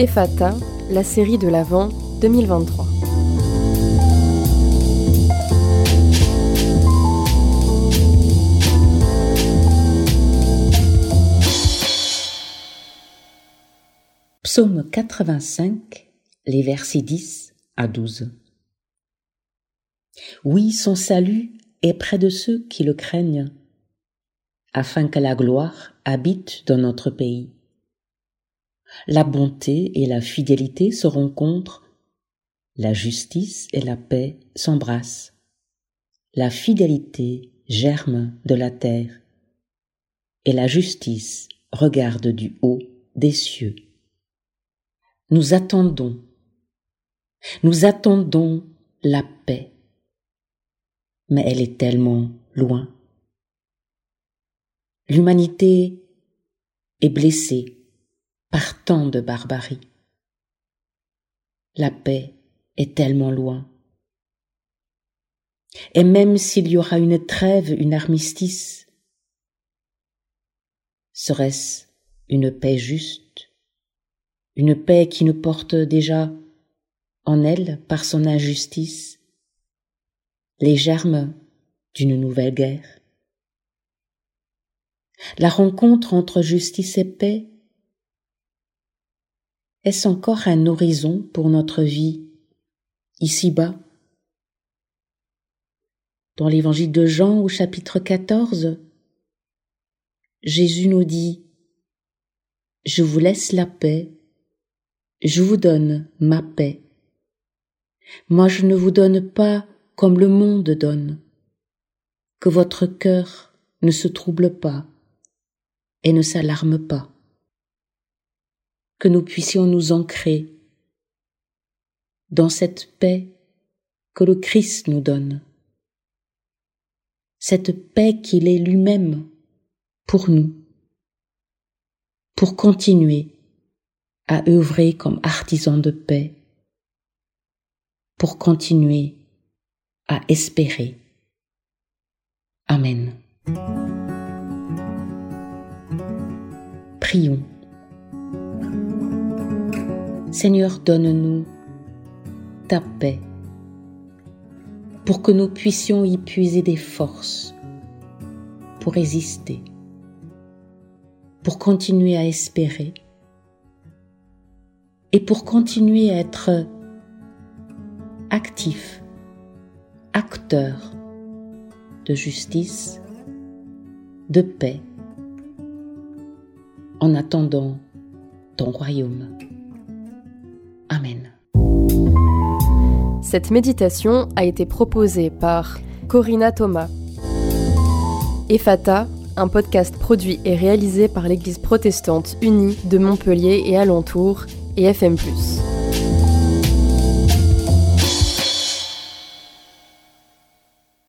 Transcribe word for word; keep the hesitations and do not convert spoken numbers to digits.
Ephata, la série de l'Avent deux mille vingt-trois. Psaume quatre-vingt-cinq, les versets dix à douze. Oui, son salut est près de ceux qui le craignent, afin que la gloire habite dans notre pays. La bonté et la fidélité se rencontrent, la justice et la paix s'embrassent. La fidélité germe de la terre, et la justice regarde du haut des cieux. Nous attendons, nous attendons la paix, mais elle est tellement loin. L'humanité est blessée par tant de barbarie. La paix est tellement loin. Et même s'il y aura une trêve, une armistice, serait-ce une paix juste? Une paix qui nous porte déjà en elle, par son injustice, les germes d'une nouvelle guerre. La rencontre entre justice et paix, est-ce encore un horizon pour notre vie ici-bas? Dans l'évangile de Jean au chapitre quatorze, Jésus nous dit « Je vous laisse la paix, je vous donne ma paix. Moi je ne vous donne pas comme le monde donne. Que votre cœur ne se trouble pas et ne s'alarme pas. Que nous puissions nous ancrer dans cette paix que le Christ nous donne. Cette paix qu'il est lui-même pour nous, pour continuer à œuvrer comme artisan de paix, pour continuer à espérer. Amen. Prions. Seigneur, donne-nous ta paix, pour que nous puissions y puiser des forces, pour résister, pour continuer à espérer, et pour continuer à être actifs, acteurs de justice, de paix, en attendant ton royaume. Amen. Cette méditation a été proposée par Corinna Thomas. Ephata, un podcast produit et réalisé par l'Église protestante unie de Montpellier et alentours et F M plus.